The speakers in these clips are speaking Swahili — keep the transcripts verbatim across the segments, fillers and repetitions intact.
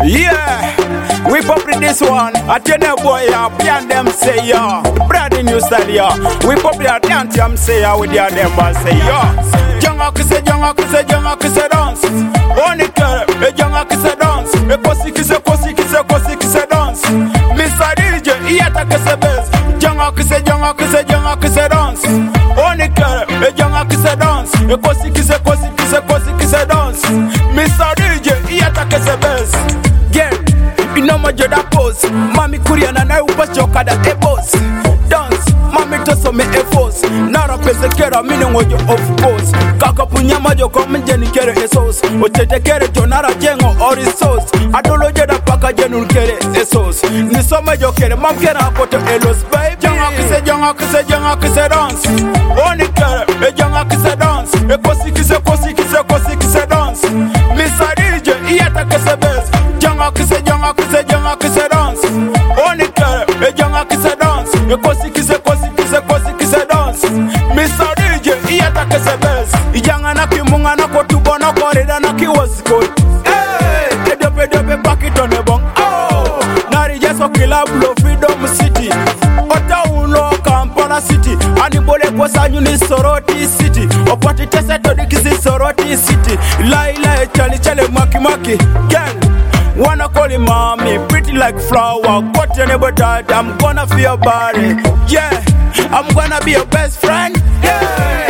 Yeah, we pop this one. I tell you boy, yeah, beyond them say yeah. Brand new style, yeah. We pop the dance, I'm say yeah, with the them boys say yeah. Junga kise, junga kise, junga kise dance. Only girl, a junga kise dance. A kosi kise, kosi kise, kosi kise dance. Mister D J, he attack kise bass. Junga kise, junga kise, junga kise dance. Only girl, a junga kise dance. A kosi kise, kosi kise, kosi kise dance. Mister D J, he attack kise bass. Yeah, you know my joda pose. Mami kuriana na upa choka da e boss. Dance, mami toso me e force. Nara pese kera mini ngojo of course. Kaka punya majo kome jeni kere e sauce. Otete kere tonara jengo ori sauce. Adolo jeda paka jenu kere e sauce. Nisome jo kere mam kere akoto elos baby. Janga kise, janga kise, janga kise dance. Oni kere, e janga kise dance. E kosi kise, kosi kise, kosi kise dance. Mister D J, iyata kise bass. Janga kise, janga kise, janga kise dance. Oni kere, e janga kise dance. E kosi kise, kosi kise, kosi kise dance. Mister D J, iyata kise bass. Ijanga na kimunga na kotubo na korida na kiwaziko. Hey, edope dope back it on the bong. Oh, nari jeso kila blow freedom city. Ota uno Kampala city. Anibole kwa sanyu ni Soroti city. Opati tese todi kisi Soroti city. Lai lai chali chali maki maki. Girl, wanna call him mommy, pretty like flower. Got your neighbor dad, I'm gonna feel your body. Yeah, I'm gonna be your best friend. Yeah.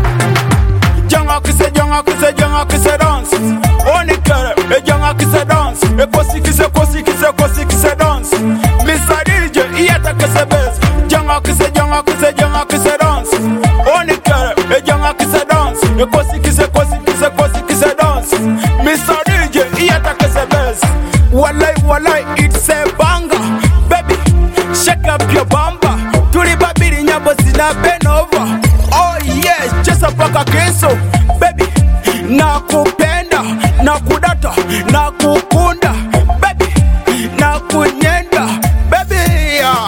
Janga kise, janga kise, janga kise dance. Oni kere, e janga kise dance. E kosi kise, kosi kise, kosi kise dance. Mister D J, iyata kise bass. Janga kise, janga kise, janga kise dance. Oni kere, e janga kise dance. E kosi kise, kosi kise, kosi kise dance. Mister D J, iyata kise bass. Walai, walai, it's a banger. Baby, shake up your bamba. Turi babiri nyabo zina bend over. Oh yes, just a paka keso. Baby, nakupenda, nakudata, nakukunda. Baby, nakunyenda. Baby, yeah.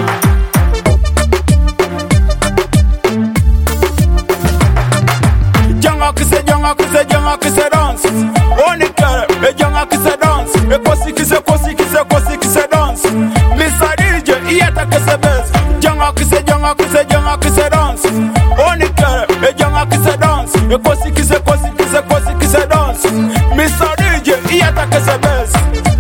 Janga kise, janga kise, janga kise dance. Oni kere, e janga kise dance. E kosi kise, kosi kise, kosi kise dance. Mister D J, iyata kise bass. Janga kise, janga kise, janga kise dance. Oni kere, e janga kise dance. E kosi kise, kosi kise, kosi kise dance. Mister D J, iyata kise bass.